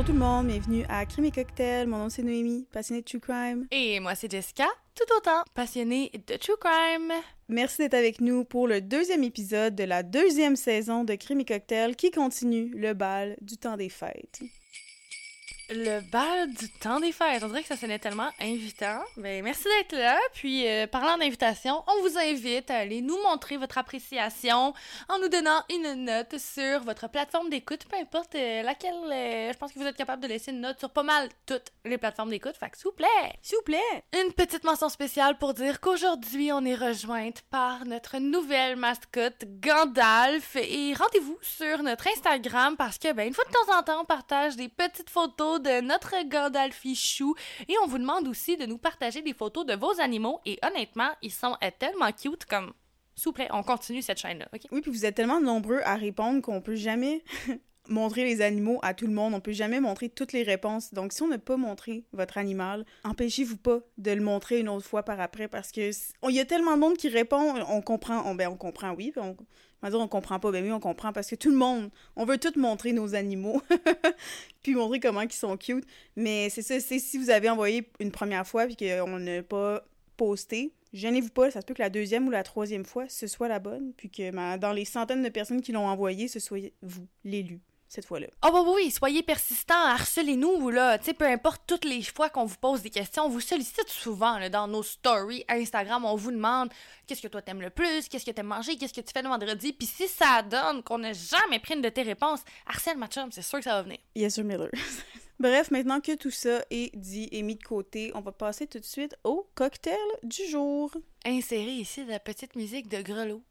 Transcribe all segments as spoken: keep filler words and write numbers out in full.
Bonjour tout le monde, bienvenue à Crime et Cocktail. Mon nom c'est Noémie, passionnée de True Crime. Et moi c'est Jessica, tout autant passionnée de True Crime. Merci d'être avec nous pour le deuxième épisode de la deuxième saison de Crime et Cocktail qui continue le bal du temps des fêtes. Le bal du temps des fêtes, on dirait que ça sonnait tellement invitant. Ben, merci d'être là. Puis, euh, parlant d'invitation, on vous invite à aller nous montrer votre appréciation en nous donnant une note sur votre plateforme d'écoute, peu importe euh, laquelle. Euh, je pense que vous êtes capable de laisser une note sur pas mal toutes les plateformes d'écoute. Fait que s'il vous plaît, s'il vous plaît, une petite mention spéciale pour dire qu'aujourd'hui, on est rejointe par notre nouvelle mascotte, Gandalf. Et rendez-vous sur notre Instagram parce que, ben, une fois de temps en temps, on partage des petites photos de notre Gandalfichou et on vous demande aussi de nous partager des photos de vos animaux et honnêtement, ils sont euh, tellement cute comme... S'il vous plaît, on continue cette chaîne-là, ok? Oui, puis vous êtes tellement nombreux à répondre qu'on peut jamais montrer les animaux à tout le monde, on peut jamais montrer toutes les réponses. Donc, si on n'a pas montré votre animal, empêchez-vous pas de le montrer une autre fois par après parce que il y a tellement de monde qui répond, on comprend, on, ben on comprend, oui, puis on... On va dire on comprend pas, ben oui, on comprend, parce que tout le monde, on veut tous montrer nos animaux, puis montrer comment ils sont cute, mais c'est ça, c'est si vous avez envoyé une première fois, puis qu'on n'a pas posté, gênez-vous pas, ça se peut que la deuxième ou la troisième fois, ce soit la bonne, puis que ben, dans les centaines de personnes qui l'ont envoyé, ce soit vous, l'élu. Cette fois-là. Oh bah oui, soyez persistants, harcelez-nous, là. Tu sais, peu importe toutes les fois qu'on vous pose des questions, on vous sollicite souvent, là, dans nos stories Instagram, on vous demande qu'est-ce que toi t'aimes le plus, qu'est-ce que t'aimes manger, qu'est-ce que tu fais le vendredi, puis si ça donne qu'on n'a jamais pris une de tes réponses, harcèle ma chum, c'est sûr que ça va venir. Yes, sir, Miller. Bref, maintenant que tout ça est dit et mis de côté, on va passer tout de suite au cocktail du jour. Insérez ici la petite musique de grelot.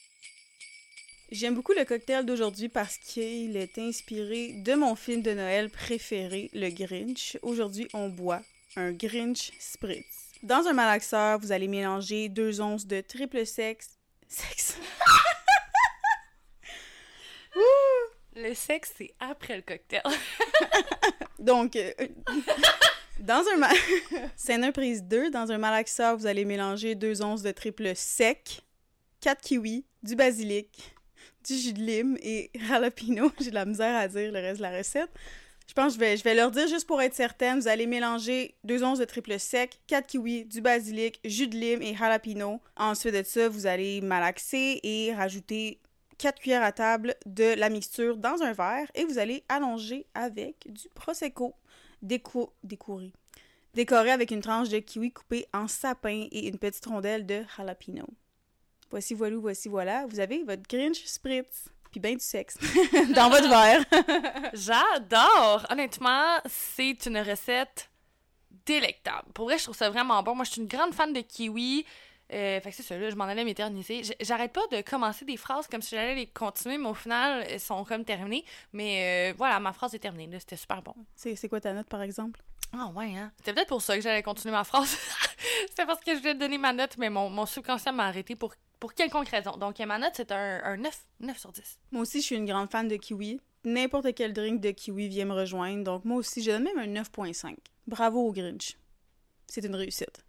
J'aime beaucoup le cocktail d'aujourd'hui parce qu'il est inspiré de mon film de Noël préféré, le Grinch. Aujourd'hui, on boit un Grinch Spritz. Dans un malaxeur, vous allez mélanger deux onces de triple sexe... Sexe? Le sexe, c'est après le cocktail. Donc, euh, dans un... Ma... Scène un prise deux, dans un malaxeur, vous allez mélanger deux onces de triple sec, quatre kiwis, du basilic, du jus de lime et jalapeno. J'ai de la misère à dire le reste de la recette. Je pense que je vais, je vais leur dire juste pour être certaine. Vous allez mélanger deux onces de triple sec, quatre kiwis, du basilic, jus de lime et jalapeno. Ensuite de ça, vous allez malaxer et rajouter quatre cuillères à table de la mixture dans un verre et vous allez allonger avec du prosecco déco- décoré. Décoré avec une tranche de kiwi coupée en sapin et une petite rondelle de jalapeno. Voici, voilou, voici, voilà. Vous avez votre Grinch Spritz. Puis ben du sexe. Dans votre verre. J'adore! Honnêtement, c'est une recette délectable. Pour vrai, je trouve ça vraiment bon. Moi, je suis une grande fan de kiwi. Euh, fait que c'est ça, là, je m'en allais m'éterniser. J'arrête pas de commencer des phrases comme si j'allais les continuer, mais au final, elles sont comme terminées. Mais euh, voilà, ma phrase est terminée. Là, c'était super bon. C'est, c'est quoi ta note, par exemple? Ah oh, ouais, hein? C'était peut-être pour ça que j'allais continuer ma phrase. C'était parce que je voulais te donner ma note, mais mon, mon subconscient m'a arrêté pour... Pour quelconque raison. Donc, ma note, c'est un, un neuf, neuf sur dix. Moi aussi, je suis une grande fan de kiwi. N'importe quel drink de kiwi vient me rejoindre. Donc, moi aussi, je donne même un neuf virgule cinq. Bravo au Grinch. C'est une réussite.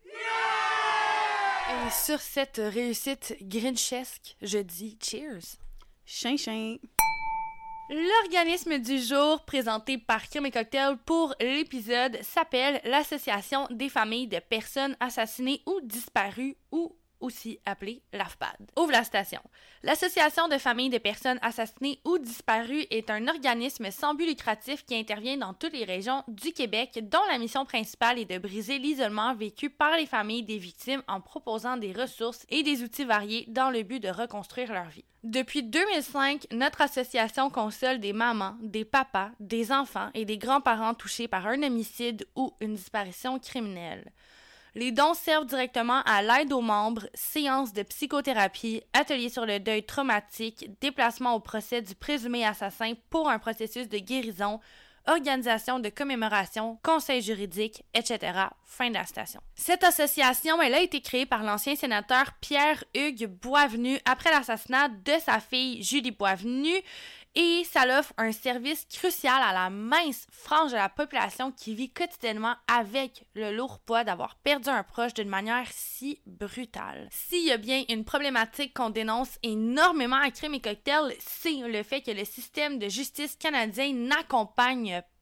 Et sur cette réussite grinchesque, je dis cheers. Chin chin. L'organisme du jour présenté par Crime et Cocktail pour l'épisode s'appelle l'Association des familles de personnes assassinées ou disparues ou aussi appelée l'A F P A D. Ouvre la citation. L'Association de familles de personnes assassinées ou disparues est un organisme sans but lucratif qui intervient dans toutes les régions du Québec, dont la mission principale est de briser l'isolement vécu par les familles des victimes en proposant des ressources et des outils variés dans le but de reconstruire leur vie. Depuis deux mille cinq, notre association console des mamans, des papas, des enfants et des grands-parents touchés par un homicide ou une disparition criminelle. Les dons servent directement à l'aide aux membres, séances de psychothérapie, ateliers sur le deuil traumatique, déplacement au procès du présumé assassin pour un processus de guérison, organisation de commémoration, conseil juridique, et cetera. Fin de la citation. Cette association, elle a été créée par l'ancien sénateur Pierre-Hugues Boisvenu après l'assassinat de sa fille Julie Boisvenu et ça offre un service crucial à la mince frange de la population qui vit quotidiennement avec le lourd poids d'avoir perdu un proche d'une manière si brutale. S'il y a bien une problématique qu'on dénonce énormément à Crime et Cocktail, c'est le fait que le système de justice canadien n'accompagne pas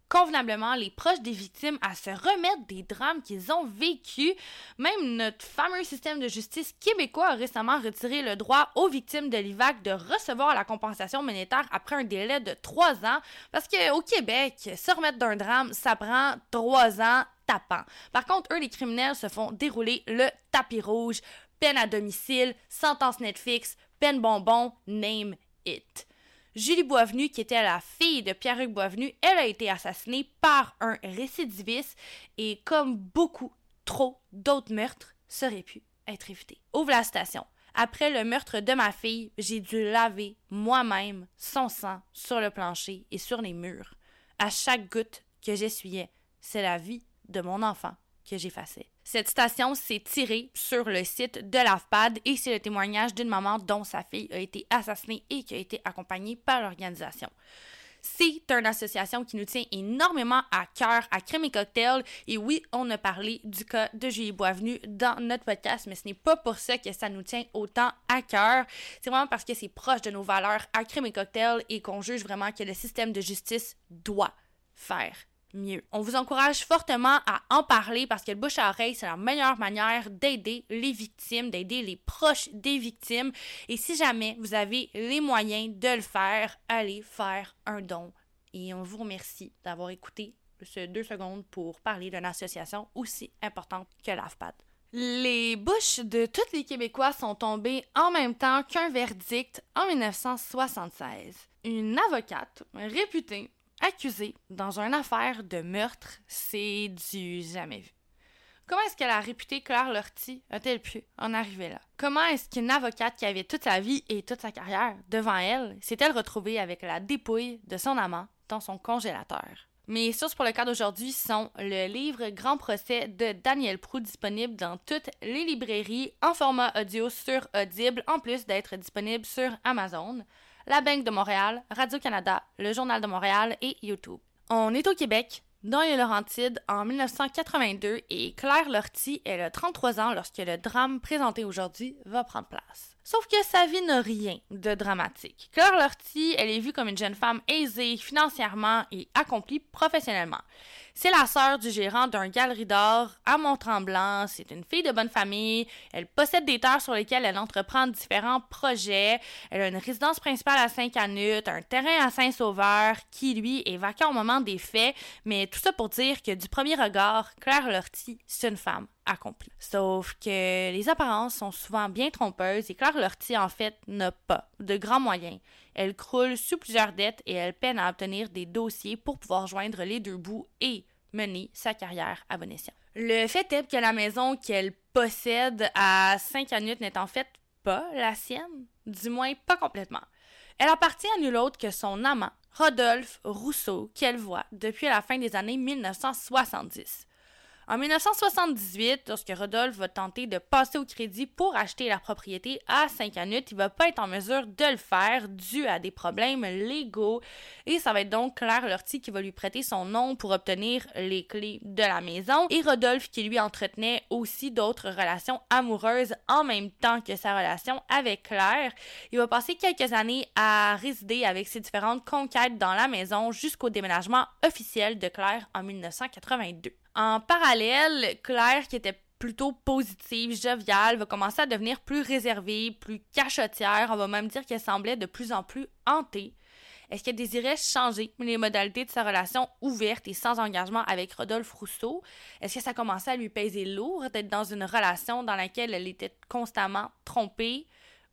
convenablement les proches des victimes à se remettre des drames qu'ils ont vécus. Même notre fameux système de justice québécois a récemment retiré le droit aux victimes de l'I V A C de recevoir la compensation monétaire après un délai de trois ans, parce qu'au Québec, se remettre d'un drame, ça prend trois ans tapant. Par contre, eux, les criminels, se font dérouler le tapis rouge, peine à domicile, sentence Netflix, peine bonbon, name it. Julie Boisvenu, qui était la fille de Pierre-Hugues Boisvenu, elle a été assassinée par un récidiviste et comme beaucoup, trop d'autres meurtres seraient pu être évités. Ouvre la citation. Après le meurtre de ma fille, j'ai dû laver moi-même son sang sur le plancher et sur les murs. À chaque goutte que j'essuyais, c'est la vie de mon enfant que j'effaçais. Cette citation s'est tirée sur le site de l'A F P A D et c'est le témoignage d'une maman dont sa fille a été assassinée et qui a été accompagnée par l'organisation. C'est une association qui nous tient énormément à cœur à Crème et Cocktail. Et oui, on a parlé du cas de Julie Boisvenu dans notre podcast, mais ce n'est pas pour ça que ça nous tient autant à cœur. C'est vraiment parce que c'est proche de nos valeurs à Crème et Cocktail et qu'on juge vraiment que le système de justice doit faire mieux. On vous encourage fortement à en parler parce que le bouche à oreille, c'est la meilleure manière d'aider les victimes, d'aider les proches des victimes. Et si jamais vous avez les moyens de le faire, allez faire un don. Et on vous remercie d'avoir écouté ce deux secondes pour parler d'une association aussi importante que l'A F P A D. Les bouches de tous les Québécois sont tombées en même temps qu'un verdict en dix-neuf cent soixante-seize. Une avocate réputée accusée dans une affaire de meurtre, c'est du jamais vu. Comment est-ce que la réputée Claire Lortie a-t-elle pu en arriver là? Comment est-ce qu'une avocate qui avait toute sa vie et toute sa carrière devant elle s'est-elle retrouvée avec la dépouille de son amant dans son congélateur? Mes sources pour le cas d'aujourd'hui sont le livre Grand procès de Daniel Proulx, disponible dans toutes les librairies en format audio sur Audible, en plus d'être disponible sur Amazon, la Banque de Montréal, Radio-Canada, le Journal de Montréal et YouTube. On est au Québec, dans les Laurentides, en dix-neuf cent quatre-vingt-deux, et Claire Lortie, elle a trente-trois ans lorsque le drame présenté aujourd'hui va prendre place. Sauf que sa vie n'a rien de dramatique. Claire Lortie, elle est vue comme une jeune femme aisée financièrement et accomplie professionnellement. C'est la sœur du gérant d'un galerie d'art à Mont-Tremblant. C'est une fille de bonne famille. Elle possède des terres sur lesquelles elle entreprend différents projets. Elle a une résidence principale à Saint-Canute, un terrain à Saint-Sauveur qui, lui, est vacant au moment des faits. Mais tout ça pour dire que du premier regard, Claire Lortie, c'est une femme accomplie. Sauf que les apparences sont souvent bien trompeuses et Claire Lortie, en fait, n'a pas de grands moyens. Elle croule sous plusieurs dettes et elle peine à obtenir des dossiers pour pouvoir joindre les deux bouts et mener sa carrière à bon escient. Le fait est que la maison qu'elle possède à Saint-Canute n'est en fait pas la sienne, du moins pas complètement. Elle appartient à nul autre que son amant, Rodolphe Rousseau, qu'elle voit depuis la fin des années dix-neuf cent soixante-dix. En dix-neuf cent soixante-dix-huit, lorsque Rodolphe va tenter de passer au crédit pour acheter la propriété à Saint-Canute, il ne va pas être en mesure de le faire dû à des problèmes légaux. Et ça va être donc Claire Lortie qui va lui prêter son nom pour obtenir les clés de la maison. Et Rodolphe qui lui entretenait aussi d'autres relations amoureuses en même temps que sa relation avec Claire. Il va passer quelques années à résider avec ses différentes conquêtes dans la maison jusqu'au déménagement officiel de Claire en dix-neuf cent quatre-vingt-deux. En parallèle, Claire, qui était plutôt positive, joviale, va commencer à devenir plus réservée, plus cachotière. On va même dire qu'elle semblait de plus en plus hantée. Est-ce qu'elle désirait changer les modalités de sa relation ouverte et sans engagement avec Rodolphe Rousseau? Est-ce que ça commençait à lui peser lourd d'être dans une relation dans laquelle elle était constamment trompée?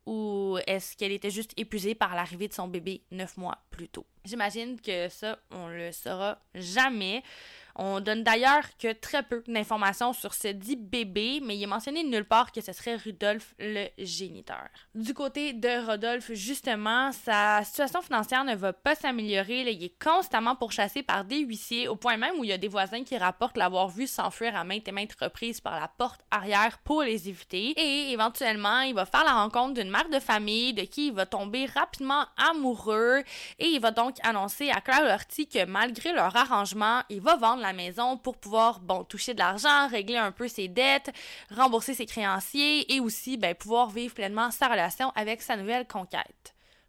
Ou est-ce qu'elle était juste épuisée par l'arrivée de son bébé neuf mois plus tôt? J'imagine que ça, on le saura jamais. On donne d'ailleurs que très peu d'informations sur ce dit bébé, mais il est mentionné nulle part que ce serait Rudolphe le géniteur. Du côté de Rodolphe, justement, sa situation financière ne va pas s'améliorer. Là, il est constamment pourchassé par des huissiers, au point même où il y a des voisins qui rapportent l'avoir vu s'enfuir à maintes et maintes reprises par la porte arrière pour les éviter. Et éventuellement, il va faire la rencontre d'une mère de famille de qui il va tomber rapidement amoureux et il va donc annoncer à Claire Lortie que malgré leur arrangement, il va vendre la maison pour pouvoir, bon, toucher de l'argent, régler un peu ses dettes, rembourser ses créanciers et aussi, ben, pouvoir vivre pleinement sa relation avec sa nouvelle conquête.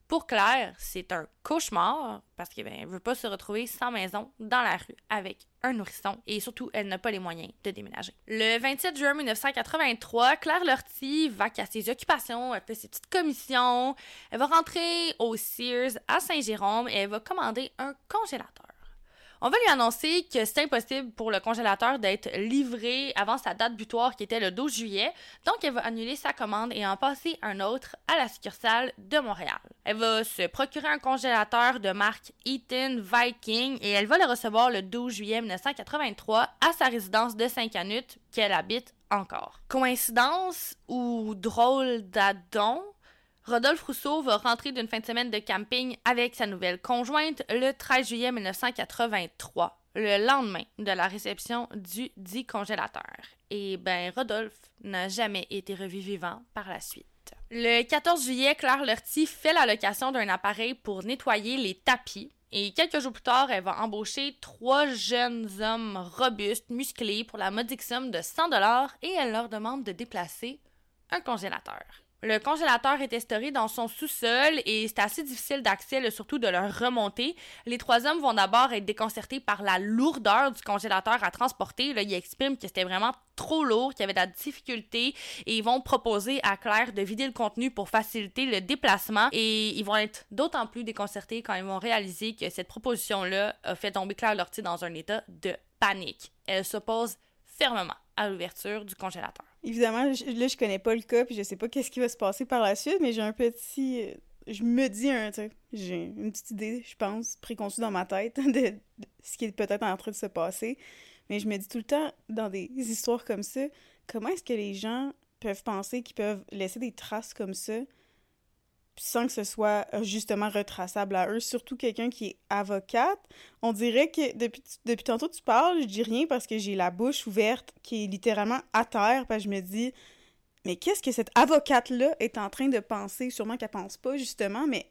Pour Claire, c'est un cauchemar parce qu'elle ben, ne veut pas se retrouver sans maison dans la rue avec un nourrisson et surtout, elle n'a pas les moyens de déménager. Le vingt-sept juin mille neuf cent quatre-vingt-trois, Claire Lortie va à ses occupations, elle fait ses petites commissions, elle va rentrer au Sears à Saint-Jérôme et elle va commander un congélateur. On va lui annoncer que c'est impossible pour le congélateur d'être livré avant sa date butoir qui était le douze juillet, donc elle va annuler sa commande et en passer un autre à la succursale de Montréal. Elle va se procurer un congélateur de marque Eaton Viking et elle va le recevoir le douze juillet mille neuf cent quatre-vingt-trois à sa résidence de Saint-Canute qu'elle habite encore. Coïncidence ou drôle d'adon? Rodolphe Rousseau va rentrer d'une fin de semaine de camping avec sa nouvelle conjointe le treize juillet mille neuf cent quatre-vingt-trois, le lendemain de la réception du dit congélateur. Et ben, Rodolphe n'a jamais été revu vivant par la suite. Le quatorze juillet, Claire Lortie fait la location d'un appareil pour nettoyer les tapis. Et quelques jours plus tard, elle va embaucher trois jeunes hommes robustes, musclés, pour la modique somme de cent dollars et elle leur demande de déplacer un congélateur. Le congélateur était storé dans son sous-sol et c'est assez difficile d'accès, surtout de le remonter. Les trois hommes vont d'abord être déconcertés par la lourdeur du congélateur à transporter. Là, ils expriment que c'était vraiment trop lourd, qu'il y avait de la difficulté et ils vont proposer à Claire de vider le contenu pour faciliter le déplacement. Et ils vont être d'autant plus déconcertés quand ils vont réaliser que cette proposition-là a fait tomber Claire Lortie dans un état de panique. Elle s'oppose fermement à l'ouverture du congélateur. Évidemment, je, là, je connais pas le cas, puis je sais pas qu'est-ce qui va se passer par la suite, mais j'ai un petit... Je me dis, un, tu sais, j'ai une petite idée, je pense, préconçue dans ma tête de, de ce qui est peut-être en train de se passer. Mais je me dis tout le temps, dans des histoires comme ça, comment est-ce que les gens peuvent penser qu'ils peuvent laisser des traces comme ça sans que ce soit justement retraçable à eux, surtout quelqu'un qui est avocate. On dirait que depuis, depuis tantôt tu parles, je dis rien parce que j'ai la bouche ouverte qui est littéralement à terre, parce que je me dis, mais qu'est-ce que cette avocate-là est en train de penser? Sûrement qu'elle pense pas, justement, mais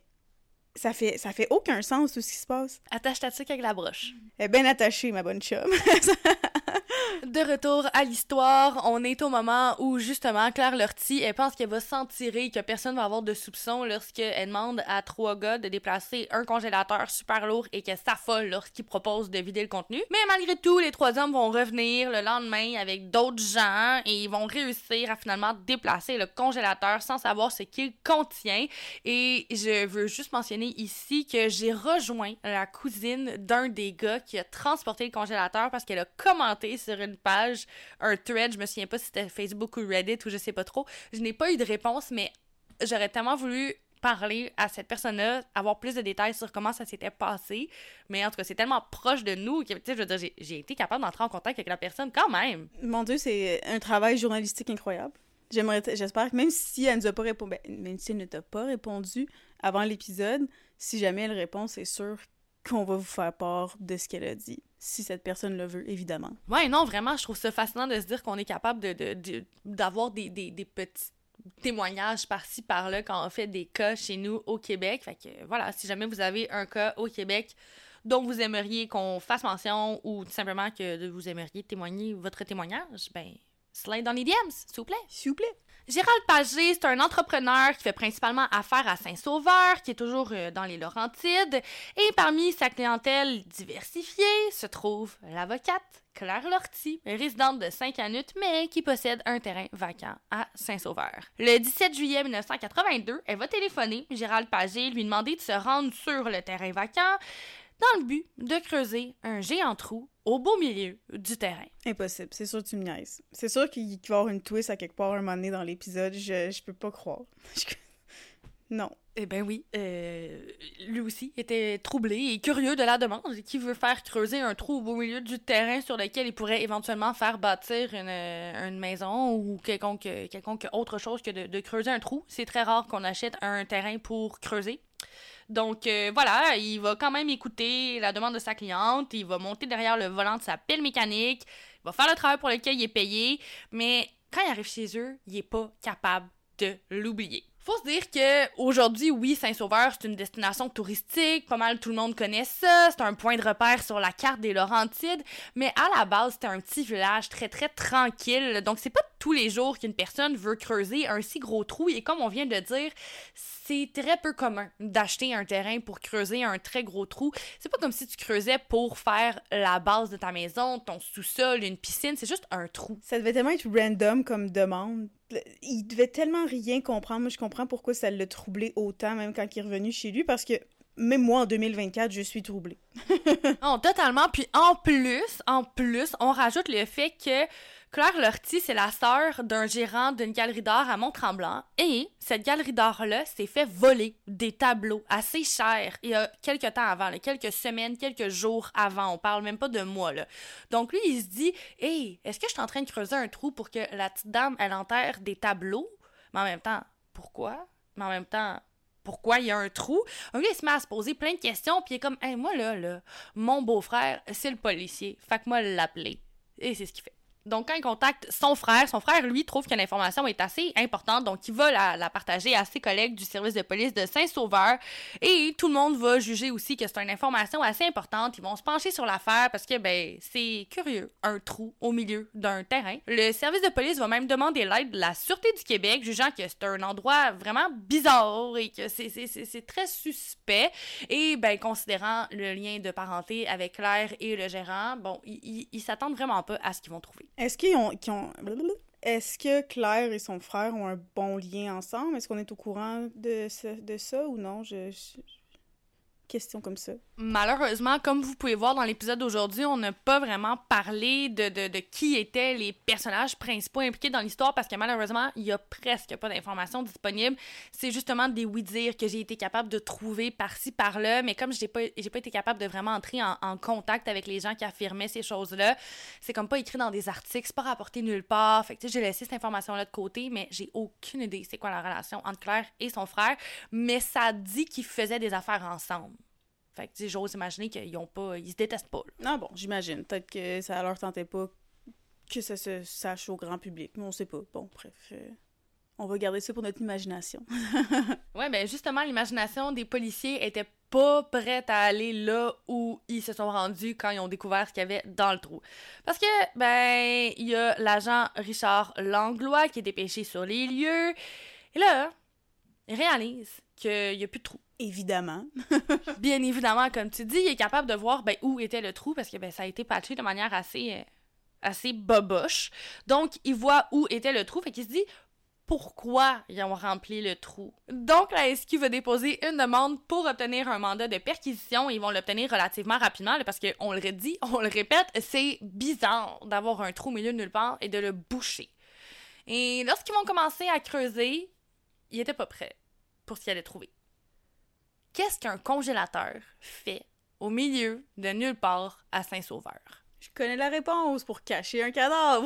ça fait, ça fait aucun sens tout ce qui se passe. Attache ta tuque avec la broche. Elle est bien attachée, ma bonne chum. De retour à l'histoire, on est au moment où, justement, Claire Lortie, elle pense qu'elle va s'en tirer, que personne va avoir de soupçons lorsqu'elle demande à trois gars de déplacer un congélateur super lourd et qu'elle s'affole lorsqu'ils proposent de vider le contenu. Mais malgré tout, les trois hommes vont revenir le lendemain avec d'autres gens et ils vont réussir à finalement déplacer le congélateur sans savoir ce qu'il contient. Et je veux juste mentionner ici que j'ai rejoint la cousine d'un des gars qui a transporté le congélateur parce qu'elle a commenté sur une page, un thread, je me souviens pas si c'était Facebook ou Reddit ou je sais pas trop. Je n'ai pas eu de réponse, mais j'aurais tellement voulu parler à cette personne-là, avoir plus de détails sur comment ça s'était passé. Mais en tout cas, c'est tellement proche de nous que, tu sais, je veux dire, j'ai, j'ai été capable d'entrer en contact avec la personne quand même. Mon Dieu, c'est un travail journalistique incroyable. J'aimerais, t- j'espère que même si elle nous a pas répondu, ben, même si elle ne t'a pas répondu avant l'épisode, si jamais elle répond, c'est sûr qu'on va vous faire part de ce qu'elle a dit. Si cette personne le veut, évidemment. Ouais, non, vraiment, je trouve ça fascinant de se dire qu'on est capable de, de, de, d'avoir des, des, des petits témoignages par-ci, par-là quand on fait des cas chez nous au Québec. Fait que voilà, si jamais vous avez un cas au Québec dont vous aimeriez qu'on fasse mention ou tout simplement que vous aimeriez témoigner votre témoignage, ben, slide dans les D M, s'il vous plaît. S'il vous plaît. Gérald Pagé, c'est un entrepreneur qui fait principalement affaire à Saint-Sauveur, qui est toujours euh, dans les Laurentides. Et parmi sa clientèle diversifiée se trouve l'avocate Claire Lortie, résidente de Saint-Canute, mais qui possède un terrain vacant à Saint-Sauveur. Le dix-sept juillet mille neuf cent quatre-vingt-deux, elle va téléphoner Gérald Pagé, lui demander de se rendre sur le terrain vacant dans le but de creuser un géant trou au beau milieu du terrain. Impossible, c'est sûr que tu me niaises. C'est sûr qu'il va y avoir une twist à quelque part un moment donné dans l'épisode, je, je peux pas croire. Non. Eh ben oui, euh, lui aussi était troublé et curieux de la demande. Qui veut faire creuser un trou au beau milieu du terrain sur lequel il pourrait éventuellement faire bâtir une, une maison ou quelconque, quelconque autre chose que de, de creuser un trou. C'est très rare qu'on achète un terrain pour creuser. Donc euh, voilà, il va quand même écouter la demande de sa cliente, il va monter derrière le volant de sa pelle mécanique, il va faire le travail pour lequel il est payé, mais quand il arrive chez eux, il est pas capable de l'oublier. Faut se dire que aujourd'hui, oui, Saint-Sauveur, c'est une destination touristique, pas mal tout le monde connaît ça, c'est un point de repère sur la carte des Laurentides, mais à la base, c'était un petit village très très tranquille, donc c'est pas tous les jours qu'une personne veut creuser un si gros trou. Et comme on vient de dire, c'est très peu commun d'acheter un terrain pour creuser un très gros trou. C'est pas comme si tu creusais pour faire la base de ta maison, ton sous-sol, une piscine. C'est juste un trou. Ça devait tellement être random comme demande. Il devait tellement rien comprendre. Moi, je comprends pourquoi ça l'a troublé autant, même quand il est revenu chez lui, parce que même moi, en deux mille vingt-quatre, je suis troublée. Non, totalement. Puis en plus, en plus, on rajoute le fait que Claire Lortie, c'est la sœur d'un gérant d'une galerie d'art à Mont-Tremblant. Et cette galerie d'art-là s'est fait voler des tableaux assez chers il y a quelques temps avant, là, quelques semaines, quelques jours avant. On parle même pas de mois, là. Donc lui, il se dit « Hey, est-ce que je suis en train de creuser un trou pour que la petite dame, elle enterre des tableaux? » Mais en même temps, pourquoi? Mais en même temps... Pourquoi il y a un trou? Un gars, il se met à se poser plein de questions, puis il est comme, hey, moi, là, là, mon beau-frère, c'est le policier. Fait que moi, l'appeler. Et c'est ce qu'il fait. Donc, quand il contacte son frère, son frère, lui, trouve que l'information est assez importante, donc il va la, la partager à ses collègues du service de police de Saint-Sauveur, et tout le monde va juger aussi que c'est une information assez importante. Ils vont se pencher sur l'affaire parce que, ben, c'est curieux, un trou au milieu d'un terrain. Le service de police va même demander l'aide de la Sûreté du Québec, jugeant que c'est un endroit vraiment bizarre et que c'est, c'est, c'est, c'est très suspect, et, ben, considérant le lien de parenté avec Claire et le gérant, bon, ils, ils, ils s'attendent vraiment pas à ce qu'ils vont trouver. Est-ce qu'ils ont, qu'ils ont... Est-ce que Claire et son frère ont un bon lien ensemble? Est-ce qu'on est au courant de, ce, de ça ou non? Je, je... Question comme ça. Malheureusement, comme vous pouvez voir dans l'épisode d'aujourd'hui, on n'a pas vraiment parlé de, de, de qui étaient les personnages principaux impliqués dans l'histoire parce que malheureusement, il y a presque pas d'informations disponibles. C'est justement des oui-dire que j'ai été capable de trouver par-ci, par-là, mais comme j'ai pas, j'ai pas été capable de vraiment entrer en, en contact avec les gens qui affirmaient ces choses-là, c'est comme pas écrit dans des articles, c'est pas rapporté nulle part. Fait que tu sais, j'ai laissé cette information-là de côté, mais j'ai aucune idée c'est quoi la relation entre Claire et son frère, mais ça dit qu'ils faisaient des affaires ensemble. Fait que, tu sais, j'ose imaginer qu'ils ont pas... Ils se détestent pas, là. Ah bon, j'imagine. Peut-être que ça leur tentait pas que ça se sache au grand public. Mais on sait pas. Bon, bref. Euh, on va garder ça pour notre imagination. Ouais, ben justement, l'imagination des policiers était pas prête à aller là où ils se sont rendus quand ils ont découvert ce qu'il y avait dans le trou. Parce que, ben, il y a l'agent Richard Langlois qui est dépêché sur les lieux. Et là, il réalise qu'il y a plus de trou. Évidemment. Bien évidemment, comme tu dis, il est capable de voir ben, où était le trou parce que ben, ça a été patché de manière assez, euh, assez boboche. Donc, il voit où était le trou, fait qu'il se dit pourquoi ils ont rempli le trou. Donc, la S Q va déposer une demande pour obtenir un mandat de perquisition et ils vont l'obtenir relativement rapidement là, parce qu'on le redit, on le répète, c'est bizarre d'avoir un trou au milieu de nulle part et de le boucher. Et lorsqu'ils vont commencer à creuser, ils n'étaient pas prêts pour ce qu'ils allaient trouver. Qu'est-ce qu'un congélateur fait au milieu de nulle part à Saint-Sauveur? Je connais la réponse pour cacher un cadavre.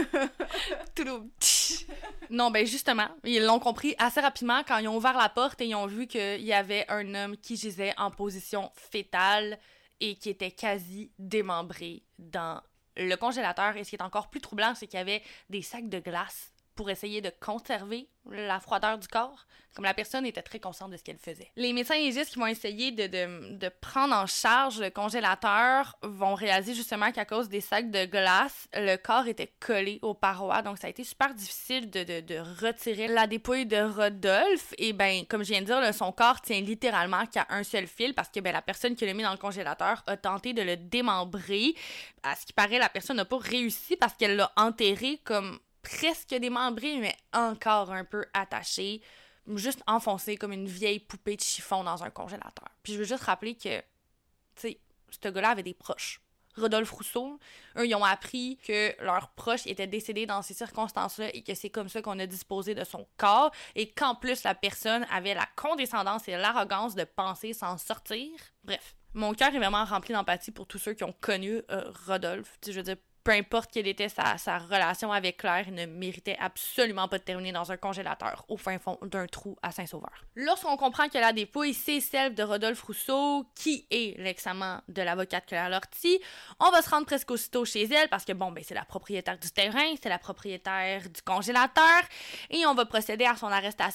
Non, ben justement, ils l'ont compris assez rapidement quand ils ont ouvert la porte et ils ont vu qu'il y avait un homme qui gisait en position fétale et qui était quasi démembré dans le congélateur. Et ce qui est encore plus troublant, c'est qu'il y avait des sacs de glace pour essayer de conserver la froideur du corps, comme la personne était très consciente de ce qu'elle faisait. Les médecins légistes qui vont essayer de, de, de prendre en charge le congélateur vont réaliser justement qu'à cause des sacs de glace, le corps était collé aux parois, donc ça a été super difficile de, de, de retirer la dépouille de Rodolphe, et ben comme je viens de dire, là, son corps tient littéralement qu'à un seul fil, parce que ben la personne qui l'a mis dans le congélateur a tenté de le démembrer. À ce qui paraît, la personne n'a pas réussi parce qu'elle l'a enterré comme presque démembré, mais encore un peu attaché, juste enfoncé comme une vieille poupée de chiffon dans un congélateur. Puis je veux juste rappeler que, tu sais, ce gars-là avait des proches. Rodolphe Rousseau, eux, ils ont appris que leurs proches étaient décédés dans ces circonstances-là et que c'est comme ça qu'on a disposé de son corps et qu'en plus, la personne avait la condescendance et l'arrogance de penser s'en sortir. Bref, mon cœur est vraiment rempli d'empathie pour tous ceux qui ont connu euh, Rodolphe. Tu sais, je veux dire, peu importe quelle était sa, sa relation avec Claire, il ne méritait absolument pas de terminer dans un congélateur au fin fond d'un trou à Saint-Sauveur. Lorsqu'on comprend que la dépouille, c'est celle de Rodolphe Rousseau, qui est l'ex-amant de l'avocate Claire Lortie, on va se rendre presque aussitôt chez elle parce que, bon, ben c'est la propriétaire du terrain, c'est la propriétaire du congélateur, et on va procéder à son arrestation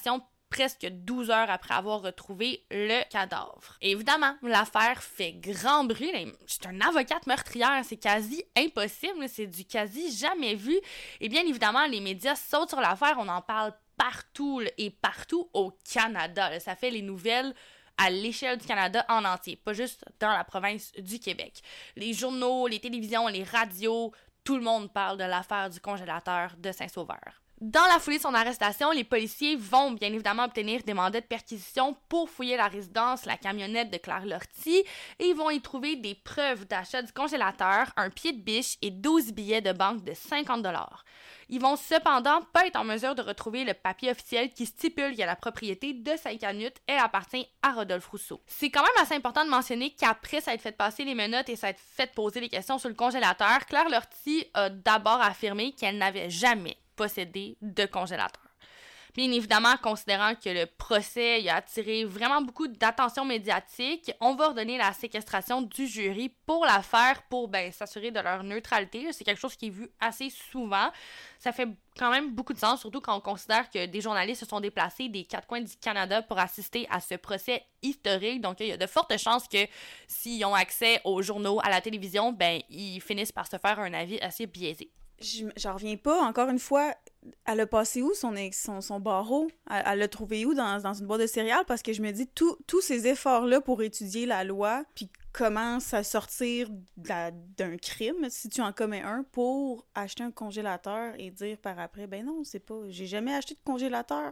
presque douze heures après avoir retrouvé le cadavre. Et évidemment, l'affaire fait grand bruit. C'est une avocate meurtrière, c'est quasi impossible, c'est du quasi jamais vu. Et bien évidemment, les médias sautent sur l'affaire, on en parle partout là, et partout au Canada. Là. Ça fait les nouvelles à l'échelle du Canada en entier, pas juste dans la province du Québec. Les journaux, les télévisions, les radios, tout le monde parle de l'affaire du congélateur de Saint-Sauveur. Dans la foulée de son arrestation, les policiers vont bien évidemment obtenir des mandats de perquisition pour fouiller la résidence, la camionnette de Claire Lortie, et ils vont y trouver des preuves d'achat du congélateur, un pied de biche et douze billets de banque de cinquante dollars. Ils vont cependant pas être en mesure de retrouver le papier officiel qui stipule que la propriété de Saint-Canute, elle appartient à Rodolphe Rousseau. C'est quand même assez important de mentionner qu'après s'être fait passer les menottes et s'être fait poser des questions sur le congélateur, Claire Lortie a d'abord affirmé qu'elle n'avait jamais possédé de congélateur. Bien évidemment, considérant que le procès a attiré vraiment beaucoup d'attention médiatique, on va ordonner la séquestration du jury pour l'affaire pour ben, s'assurer de leur neutralité. C'est quelque chose qui est vu assez souvent. Ça fait quand même beaucoup de sens, surtout quand on considère que des journalistes se sont déplacés des quatre coins du Canada pour assister à ce procès historique. Donc, il y a de fortes chances que s'ils ont accès aux journaux, à la télévision, ben ils finissent par se faire un avis assez biaisé. J'en reviens pas. Encore une fois, elle a passé où son, son, son barreau? Elle, elle l'a trouvé où dans, dans une boîte de céréales? Parce que je me dis, tous ces efforts-là pour étudier la loi, puis comment ça sortir d'un crime, si tu en commets un, pour acheter un congélateur et dire par après, ben non, c'est pas, j'ai jamais acheté de congélateur.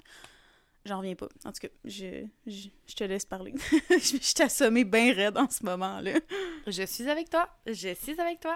J'en reviens pas. En tout cas, je, je, je te laisse parler. je je t'ai assommé bien raide en ce moment-là. Je suis avec toi. Je suis avec toi.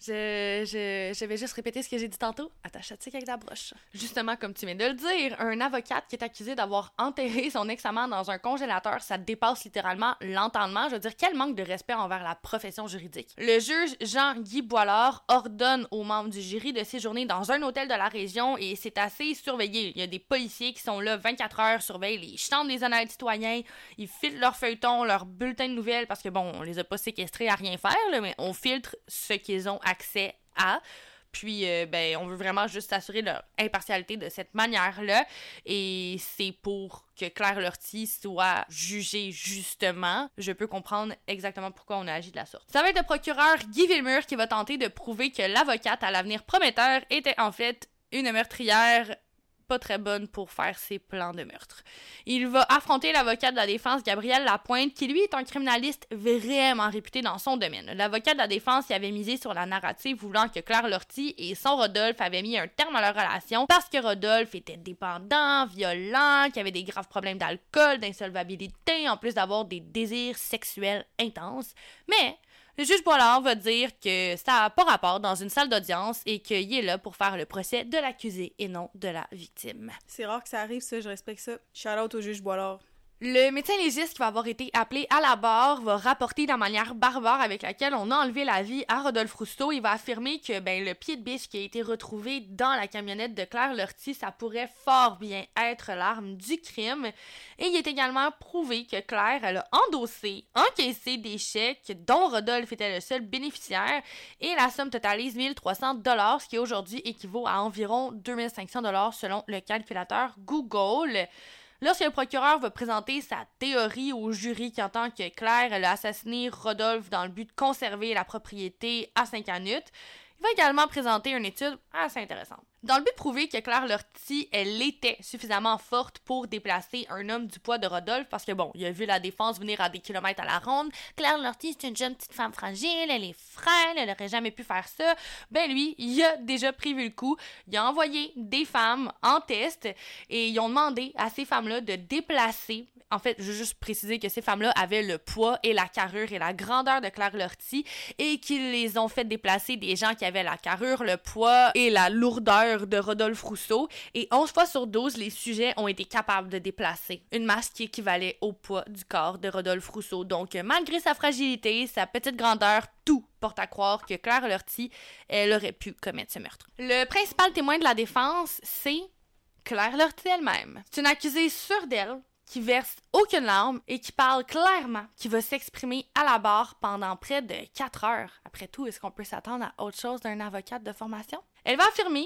Je, je, je vais juste répéter ce que j'ai dit tantôt. Attache tic avec la broche. Justement, comme tu viens de le dire, un avocate qui est accusé d'avoir enterré son ex-amant dans un congélateur, ça dépasse littéralement l'entendement. Je veux dire, quel manque de respect envers la profession juridique. Le juge Jean-Guy Boilard ordonne aux membres du jury de séjourner dans un hôtel de la région et c'est assez surveillé. Il y a des policiers qui sont là vingt-quatre heures, surveillent les chambres des honnêtes citoyens, ils filtrent leurs feuilletons, leurs bulletins de nouvelles, parce que bon, on les a pas séquestrés à rien faire, là, mais on filtre ce qu'ils ont accès à. Puis, euh, ben, on veut vraiment juste s'assurer de leur impartialité de cette manière-là. Et c'est pour que Claire Lortie soit jugée justement. Je peux comprendre exactement pourquoi on a agi de la sorte. Ça va être le procureur Guy Villemur qui va tenter de prouver que l'avocate à l'avenir prometteur était en fait une meurtrière pas très bonne pour faire ses plans de meurtre. Il va affronter l'avocat de la défense, Gabriel Lapointe, qui lui est un criminaliste vraiment réputé dans son domaine. L'avocat de la défense y avait misé sur la narrative voulant que Claire Lortie et son Rodolphe avaient mis un terme à leur relation parce que Rodolphe était dépendant, violent, qu'il avait des graves problèmes d'alcool, d'insolvabilité, en plus d'avoir des désirs sexuels intenses. Mais le juge Boilard va dire que ça n'a pas rapport dans une salle d'audience et qu'il est là pour faire le procès de l'accusé et non de la victime. C'est rare que ça arrive, ça, je respecte ça. Shout out au juge Boilard. Le médecin légiste qui va avoir été appelé à la barre va rapporter la manière barbare avec laquelle on a enlevé la vie à Rodolphe Rousseau. Il va affirmer que ben, le pied de biche qui a été retrouvé dans la camionnette de Claire Lortie, ça pourrait fort bien être l'arme du crime. Et il est également prouvé que Claire, elle a endossé, encaissé des chèques dont Rodolphe était le seul bénéficiaire et la somme totalise mille trois cents dollars, ce qui aujourd'hui équivaut à environ deux mille cinq cents dollars selon le calculateur Google. Lorsque le procureur va présenter sa théorie au jury qui entend que Claire elle a assassiné Rodolphe dans le but de conserver la propriété à Saint-Canute, il va également présenter une étude assez intéressante. Dans le but de prouver que Claire Lortie, elle était suffisamment forte pour déplacer un homme du poids de Rodolphe, parce que bon, il a vu la défense venir à des kilomètres à la ronde. Claire Lortie, c'est une jeune petite femme fragile, elle est frêle, elle aurait jamais pu faire ça. Ben lui, il a déjà prévu le coup. Il a envoyé des femmes en test et ils ont demandé à ces femmes-là de déplacer. En fait, je veux juste préciser que ces femmes-là avaient le poids et la carrure et la grandeur de Claire Lortie et qu'ils les ont fait déplacer des gens qui avaient la carrure, le poids et la lourdeur de Rodolphe Rousseau. Et onze fois sur douze, les sujets ont été capables de déplacer une masse qui équivalait au poids du corps de Rodolphe Rousseau. Donc, malgré sa fragilité, sa petite grandeur, tout porte à croire que Claire Lortie, elle aurait pu commettre ce meurtre. Le principal témoin de la défense, c'est Claire Lortie elle-même. C'est une accusée sûre d'elle, qui verse aucune larme et qui parle clairement, qui va s'exprimer à la barre pendant près de quatre heures. Après tout, est-ce qu'on peut s'attendre à autre chose d'un avocat de formation? Elle va affirmer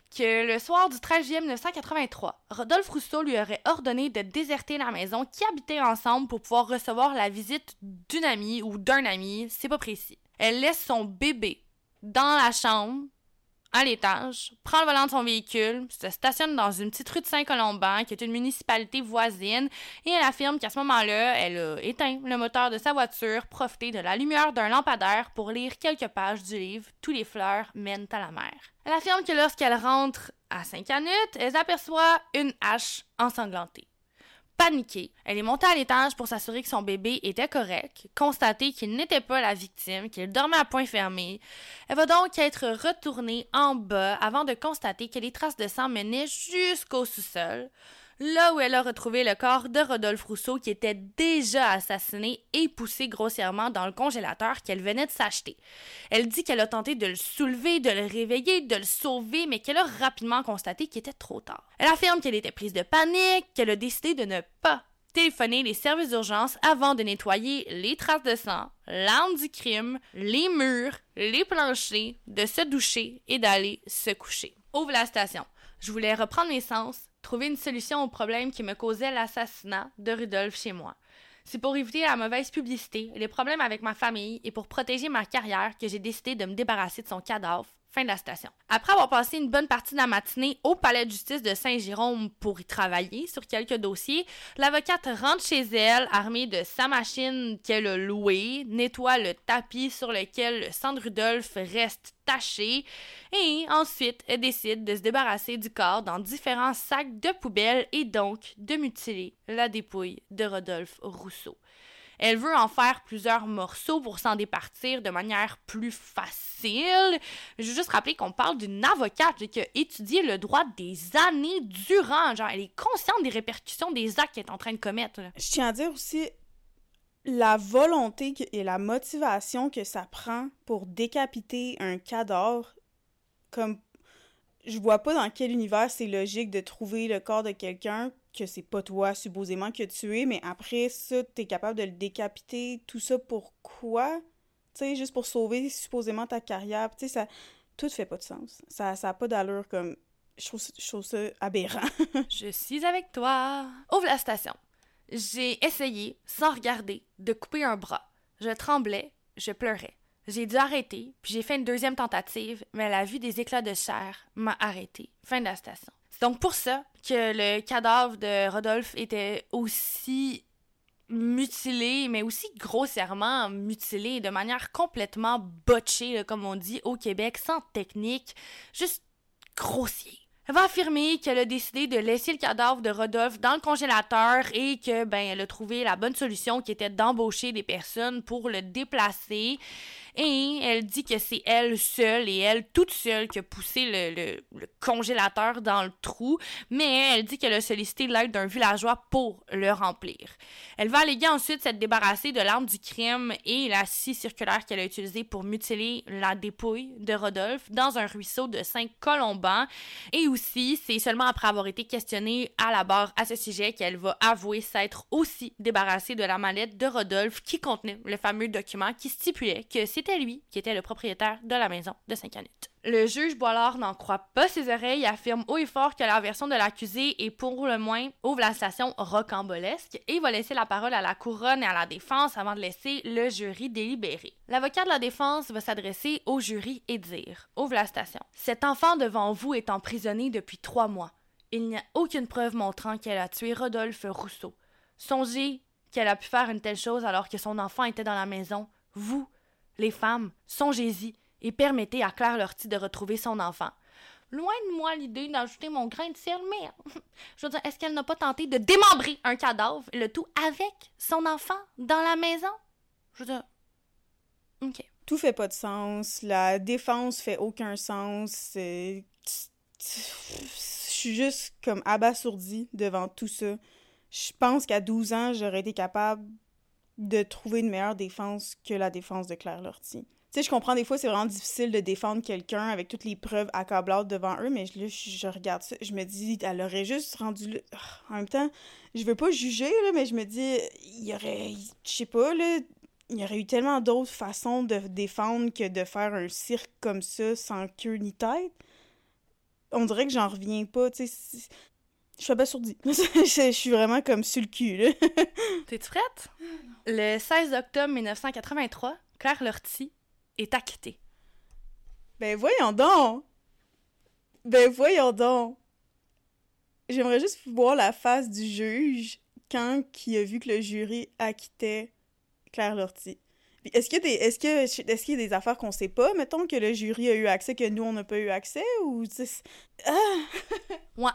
que le soir du treize juillet mille neuf cent quatre-vingt-trois, Rodolphe Rousseau lui aurait ordonné de déserter la maison qu'ils habitaient ensemble pour pouvoir recevoir la visite d'une amie ou d'un ami, c'est pas précis. Elle laisse son bébé dans la chambre, à l'étage, prend le volant de son véhicule, se stationne dans une petite rue de Saint-Colomban, qui est une municipalité voisine, et elle affirme qu'à ce moment-là, elle a éteint le moteur de sa voiture, profité de la lumière d'un lampadaire pour lire quelques pages du livre « Tous les fleurs mènent à la mer ». Elle affirme que lorsqu'elle rentre à Saint-Canute, elle aperçoit une hache ensanglantée. Paniquée, elle est montée à l'étage pour s'assurer que son bébé était correct, constater qu'il n'était pas la victime, qu'il dormait à point fermé. Elle va donc être retournée en bas avant de constater que les traces de sang menaient jusqu'au sous-sol, là où elle a retrouvé le corps de Rodolphe Rousseau qui était déjà assassiné et poussé grossièrement dans le congélateur qu'elle venait de s'acheter. Elle dit qu'elle a tenté de le soulever, de le réveiller, de le sauver, mais qu'elle a rapidement constaté qu'il était trop tard. Elle affirme qu'elle était prise de panique, qu'elle a décidé de ne pas téléphoner les services d'urgence avant de nettoyer les traces de sang, l'arme du crime, les murs, les planchers, de se doucher et d'aller se coucher. Ouvre la station. Je voulais reprendre mes sens, trouver une solution au problème qui me causait l'assassinat de Rudolph chez moi. C'est pour éviter la mauvaise publicité, les problèmes avec ma famille et pour protéger ma carrière que j'ai décidé de me débarrasser de son cadavre. Fin de la citation. Après avoir passé une bonne partie de la matinée au palais de justice de Saint-Jérôme pour y travailler sur quelques dossiers, l'avocate rentre chez elle armée de sa machine qu'elle a louée, nettoie le tapis sur lequel le sang de Rudolph reste taché et ensuite elle décide de se débarrasser du corps dans différents sacs de poubelle et donc de mutiler la dépouille de Rodolphe Rousseau. Elle veut en faire plusieurs morceaux pour s'en départir de manière plus facile. Je veux juste rappeler qu'on parle d'une avocate qui a étudié le droit des années durant. Genre, elle est consciente des répercussions des actes qu'elle est en train de commettre. Là. Je tiens à dire aussi la volonté et la motivation que ça prend pour décapiter un cadavre. Comme, je vois pas dans quel univers c'est logique de trouver le corps de quelqu'un que c'est pas toi, supposément, qui a tué, mais après ça, t'es capable de le décapiter, tout ça pourquoi? Tu sais, juste pour sauver, supposément, ta carrière. Tu sais, ça... Tout fait pas de sens. Ça, ça a pas d'allure, comme... Je trouve, je trouve ça aberrant. Je suis avec toi. Ouvre la station. J'ai essayé, sans regarder, de couper un bras. Je tremblais, je pleurais. J'ai dû arrêter, puis j'ai fait une deuxième tentative, mais la vue des éclats de chair m'a arrêté. Fin de la station. C'est donc pour ça que le cadavre de Rodolphe était aussi mutilé, mais aussi grossièrement mutilé, de manière complètement botchée, là, comme on dit au Québec, sans technique, juste grossier. Elle va affirmer qu'elle a décidé de laisser le cadavre de Rodolphe dans le congélateur et que, ben, elle a trouvé la bonne solution qui était d'embaucher des personnes pour le déplacer. Et elle dit que c'est elle seule et elle toute seule qui a poussé le, le, le congélateur dans le trou, mais elle dit qu'elle a sollicité l'aide d'un villageois pour le remplir. Elle va alléguer ensuite s'être débarrassée de l'arme du crime et la scie circulaire qu'elle a utilisée pour mutiler la dépouille de Rodolphe dans un ruisseau de Saint-Colomban. Et aussi, c'est seulement après avoir été questionnée à la barre à ce sujet qu'elle va avouer s'être aussi débarrassée de la mallette de Rodolphe qui contenait le fameux document qui stipulait que c'était C'était lui qui était le propriétaire de la maison de Saint-Canute. Le juge Boilard n'en croit pas ses oreilles et affirme haut et fort que la version de l'accusé est pour le moins ouvre la station rocambolesque et va laisser la parole à la couronne et à la défense avant de laisser le jury délibérer. L'avocat de la défense va s'adresser au jury et dire, ouvre la station, « Cet enfant devant vous est emprisonné depuis trois mois. Il n'y a aucune preuve montrant qu'elle a tué Rodolphe Rousseau. Songez qu'elle a pu faire une telle chose alors que son enfant était dans la maison. Vous, les femmes, songez-y et permettez à Claire Lortie de retrouver son enfant. » Loin de moi l'idée d'ajouter mon grain de sel, mais je veux dire, est-ce qu'elle n'a pas tenté de démembrer un cadavre, le tout avec son enfant dans la maison? Je veux dire, ok. Tout fait pas de sens, la défense fait aucun sens, c'est... Je suis juste comme abasourdie devant tout ça. Je pense qu'à douze ans, j'aurais été capable de trouver une meilleure défense que la défense de Claire Lortie. Tu sais, je comprends, des fois, c'est vraiment difficile de défendre quelqu'un avec toutes les preuves accablantes devant eux, mais là, je, je regarde ça, je me dis, elle aurait juste rendu là... En même temps, je veux pas juger, là, mais je me dis, il y aurait... Je sais pas, là... Il y aurait eu tellement d'autres façons de défendre que de faire un cirque comme ça, sans queue ni tête. on dirait que j'en reviens pas, tu sais. Je suis abasourdie. Je suis vraiment comme sur le cul, là. T'es-tu prête? Le seize octobre mille neuf cent quatre-vingt-trois, Claire Lortie est acquittée. Ben voyons donc! Ben voyons donc! J'aimerais juste voir la face du juge quand il a vu que le jury acquittait Claire Lortie. Puis est-ce qu'il y a des, est-ce que, est-ce qu'il y a des affaires qu'on sait pas, mettons, que le jury a eu accès, que nous, on n'a pas eu accès, ou... Ah! Ouais.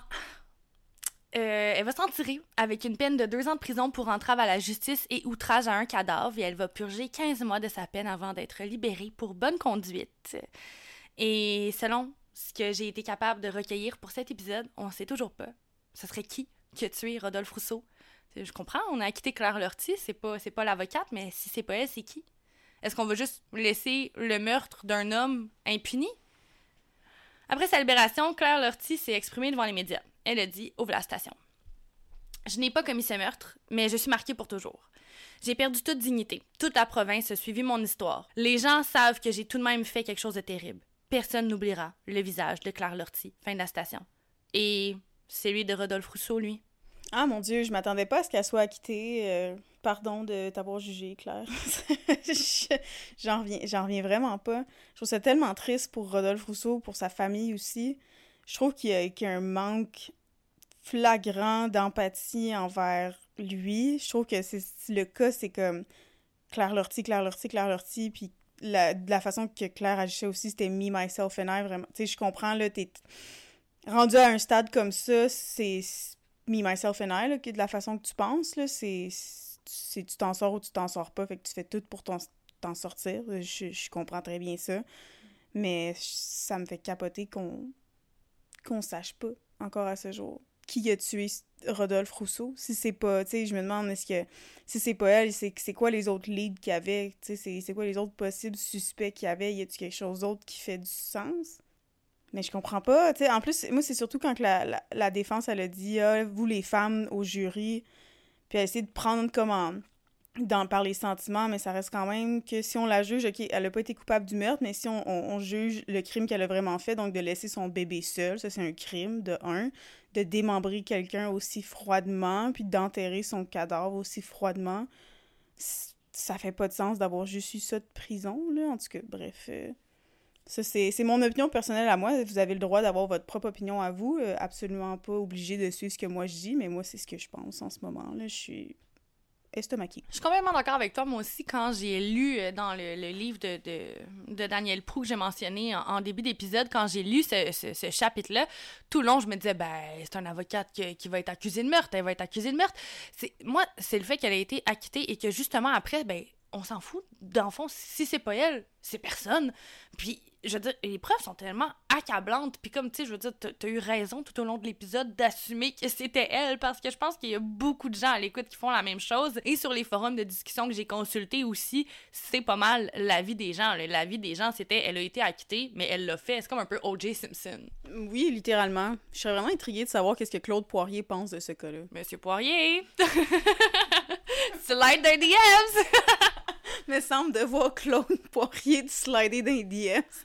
Euh, elle va s'en tirer avec une peine de deux ans de prison pour entrave à la justice et outrage à un cadavre, et elle va purger quinze mois de sa peine avant d'être libérée pour bonne conduite. Et selon ce que j'ai été capable de recueillir pour cet épisode, on ne sait toujours pas. Ce serait qui qui a tué Rodolphe Rousseau? Je comprends, on a acquitté Claire Lortie, c'est pas, c'est pas l'avocate, mais si c'est pas elle, c'est qui? Est-ce qu'on va juste laisser le meurtre d'un homme impuni? Après sa libération, Claire Lortie s'est exprimée devant les médias. Elle a dit « Ouvre la station. Je n'ai pas commis ce meurtre, mais je suis marquée pour toujours. J'ai perdu toute dignité. Toute la province a suivi mon histoire. Les gens savent que j'ai tout de même fait quelque chose de terrible. Personne n'oubliera le visage de Claire Lortie. » Fin de la station. Et celui de Rodolphe Rousseau, lui. Ah mon Dieu, je m'attendais pas à ce qu'elle soit acquittée. Euh, pardon de t'avoir jugée, Claire. j'en reviens, j'en reviens vraiment pas. Je trouve ça tellement triste pour Rodolphe Rousseau, pour sa famille aussi. Je trouve qu'il y a, qu'il y a un manque flagrant d'empathie envers lui. Je trouve que c'est le cas, c'est comme Claire Lortie, Claire Lortie, Claire Lortie, puis la, de la façon que Claire agissait aussi, c'était me, myself and I, vraiment. Tu sais, je comprends, là, t'es rendu à un stade comme ça, c'est me, myself and I, là, de la façon que tu penses, là, c'est, c'est tu t'en sors ou tu t'en sors pas, fait que tu fais tout pour t'en, t'en sortir. Je, je comprends très bien ça. Mais ça me fait capoter qu'on qu'on sache pas, encore à ce jour, qui a tué Rodolphe Rousseau. Si c'est pas, tu sais, je me demande, est-ce que, si c'est pas elle, c'est, c'est quoi les autres leads qu'il y avait, tu sais, c'est, c'est quoi les autres possibles suspects qu'il y avait, y a-tu quelque chose d'autre qui fait du sens? Mais je comprends pas, tu sais, en plus, moi, c'est surtout quand la, la, la défense, elle a dit, ah, vous les femmes au jury, puis elle a essayé de prendre comme en... Dans, par les sentiments, mais ça reste quand même que si on la juge, ok, elle n'a pas été coupable du meurtre, mais si on, on, on juge le crime qu'elle a vraiment fait, donc de laisser son bébé seul, ça c'est un crime, de un, de démembrer quelqu'un aussi froidement, puis d'enterrer son cadavre aussi froidement, ça fait pas de sens d'avoir juste eu ça de prison, là, en tout cas, bref... Euh... Ça, c'est, c'est mon opinion personnelle à moi. Vous avez le droit d'avoir votre propre opinion à vous. Euh, absolument pas obligé de suivre ce que moi je dis, mais moi, c'est ce que je pense en ce moment. Là, je suis estomaquée. Je suis complètement d'accord avec toi. Moi aussi, quand j'ai lu dans le, le livre de, de, de Daniel Proulx que j'ai mentionné en, en début d'épisode, quand j'ai lu ce, ce, ce chapitre-là, tout le long, je me disais, ben, c'est une avocate qui, qui va être accusée de meurtre. Elle va être accusée de meurtre. C'est, moi, c'est le fait qu'elle ait été acquittée et que justement, après, ben, on s'en fout. Dans le fond, si c'est pas elle, c'est personne. Puis, je veux dire, les preuves sont tellement accablantes. Puis comme, tu sais, je veux dire, t'as, t'as eu raison tout au long de l'épisode d'assumer que c'était elle, parce que je pense qu'il y a beaucoup de gens à l'écoute qui font la même chose. Et sur les forums de discussion que j'ai consultés aussi, c'est pas mal l'avis des gens. L'avis des gens, c'était, elle a été acquittée, mais elle l'a fait. C'est comme un peu O J Simpson. Oui, littéralement. Je serais vraiment intriguée de savoir qu'est-ce que Claude Poirier pense de ce cas-là. Monsieur Poirier! Slide dans les D Ms! Me semble de voir Claude Poirier de slider dans les D Ms.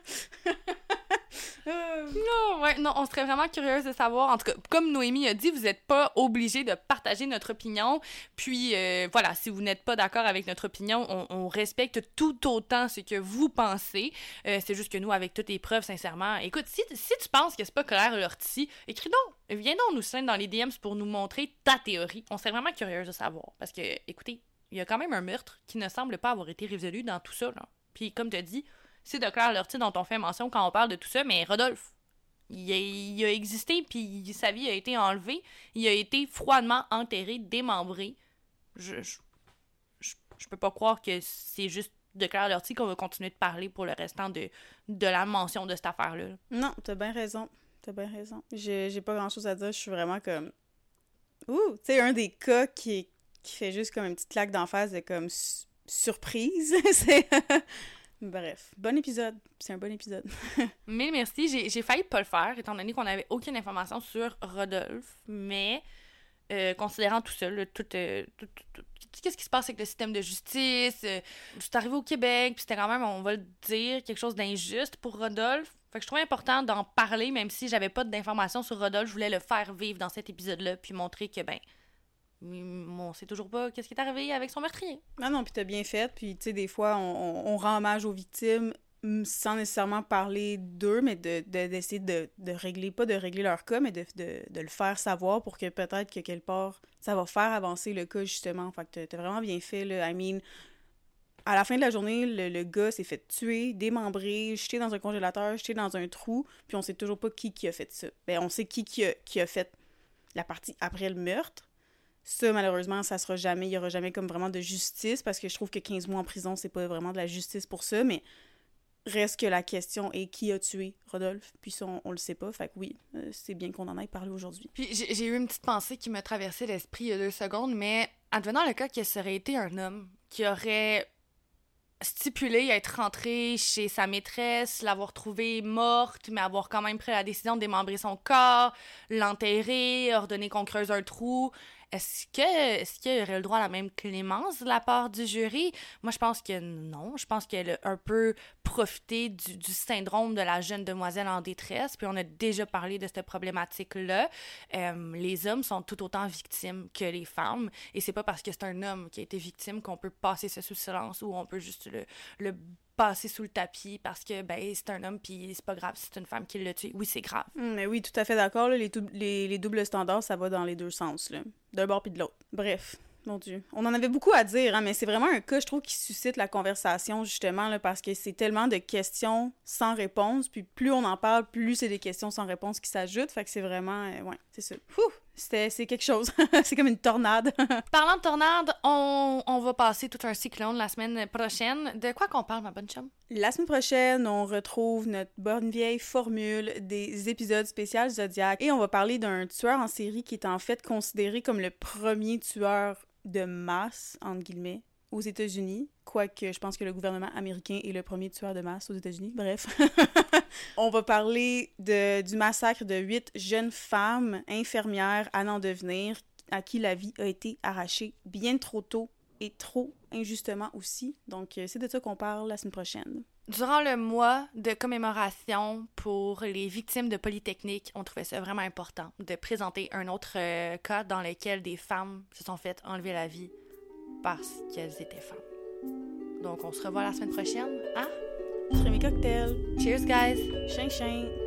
Non, ouais, non, on serait vraiment curieuse de savoir. En tout cas, comme Noémie a dit, vous n'êtes pas obligés de partager notre opinion. Puis, euh, voilà, si vous n'êtes pas d'accord avec notre opinion, on, on respecte tout autant ce que vous pensez. Euh, c'est juste que nous, avec toutes les preuves, sincèrement, écoute, si, si tu penses que c'est pas Claire Lortie, écris donc, viens donc nous signer dans les D Ms pour nous montrer ta théorie. On serait vraiment curieuse de savoir. Parce que, écoutez, il y a quand même un meurtre qui ne semble pas avoir été résolu dans tout ça, là. Puis, comme tu as dit, c'est de Claire Lortie dont on fait mention quand on parle de tout ça, mais Rodolphe, il a, il a existé, puis sa vie a été enlevée. Il a été froidement enterré, démembré. Je, je, je, je peux pas croire que c'est juste de Claire Lortie qu'on va continuer de parler pour le restant de, de la mention de cette affaire-là. Non, t'as bien raison. T'as bien raison. J'ai, j'ai pas grand-chose à dire. Je suis vraiment comme... Ouh! Tu sais, un des cas qui, qui fait juste comme une petite claque d'en face de comme su- surprise. C'est... Bref, bon épisode. C'est un bon épisode. Mais merci, j'ai, j'ai failli pas le faire, étant donné qu'on n'avait aucune information sur Rodolphe, mais euh, considérant tout ça, là, tout, euh, tout, tout, tout, tout, qu'est-ce qui se passe avec le système de justice, euh, c'est arrivé au Québec, puis c'était quand même, on va le dire, quelque chose d'injuste pour Rodolphe. Fait que je trouvais important d'en parler, même si j'avais pas d'informations sur Rodolphe, je voulais le faire vivre dans cet épisode-là, puis montrer que, ben, on sait toujours pas qu'est-ce qui est arrivé avec son meurtrier. Ah non, puis t'as bien fait, puis tu sais, des fois, on, on, on rend hommage aux victimes sans nécessairement parler d'eux, mais de, de, d'essayer de, de régler, pas de régler leur cas, mais de, de, de le faire savoir pour que peut-être que quelque part, ça va faire avancer le cas, justement. Fait que t'as, t'as vraiment bien fait, là. I mean, à la fin de la journée, le, le gars s'est fait tuer, démembré, jeté dans un congélateur, jeté dans un trou, puis on sait toujours pas qui qui a fait ça. Ben, on sait qui qui a, qui a fait la partie après le meurtre. Ça, malheureusement, ça sera jamais, il y aura jamais comme vraiment de justice, parce que je trouve que quinze mois en prison, c'est pas vraiment de la justice pour ça, mais reste que la question est qui a tué Rodolphe, puis ça, on, on le sait pas, fait que oui, euh, c'est bien qu'on en ait parlé aujourd'hui. Puis j'ai, j'ai eu une petite pensée qui m'a traversé l'esprit il y a deux secondes, mais advenant le cas que ça aurait été un homme qui aurait stipulé être rentré chez sa maîtresse, l'avoir trouvée morte, mais avoir quand même pris la décision de démembrer son corps, l'enterrer, ordonner qu'on creuse un trou. Est-ce que est-ce qu'il y aurait le droit à la même clémence de la part du jury? Moi, je pense que non. Je pense qu'elle a un peu profité du, du syndrome de la jeune demoiselle en détresse. Puis on a déjà parlé de cette problématique-là. Euh, les hommes sont tout autant victimes que les femmes. Et c'est pas parce que c'est un homme qui a été victime qu'on peut passer ça sous silence ou on peut juste le, le passer sous le tapis parce que ben c'est un homme puis c'est pas grave si c'est une femme qui l'a tué. Oui, c'est grave. Mmh, mais oui, tout à fait d'accord. Là, les, tou- les, les doubles standards, ça va dans les deux sens, là. D'un bord puis de l'autre. Bref, mon Dieu. On en avait beaucoup à dire, hein, mais c'est vraiment un cas, je trouve, qui suscite la conversation, justement, là, parce que c'est tellement de questions sans réponse, puis plus on en parle, plus c'est des questions sans réponse qui s'ajoutent, fait que c'est vraiment... Euh, ouais, c'est ça. Ouh! C'était, c'est quelque chose. C'est comme une tornade. Parlant de tornade, on, on va passer tout un cyclone la semaine prochaine. De quoi qu'on parle, ma bonne chum? La semaine prochaine, on retrouve notre bonne vieille formule des épisodes spéciaux Zodiac et on va parler d'un tueur en série qui est en fait considéré comme le premier tueur de masse, entre guillemets, aux États-Unis. Quoique, je pense que le gouvernement américain est le premier tueur de masse aux États-Unis. Bref. On va parler de, du massacre de huit jeunes femmes infirmières à n'en devenir, à qui la vie a été arrachée bien trop tôt et trop injustement aussi. Donc, c'est de ça qu'on parle la semaine prochaine. Durant le mois de commémoration pour les victimes de Polytechnique, on trouvait ça vraiment important de présenter un autre euh, cas dans lequel des femmes se sont faites enlever la vie parce qu'elles étaient femmes. Donc, on se revoit la semaine prochaine. Hein? Je ferai mes cocktails. Cheers, guys! Chien, chien!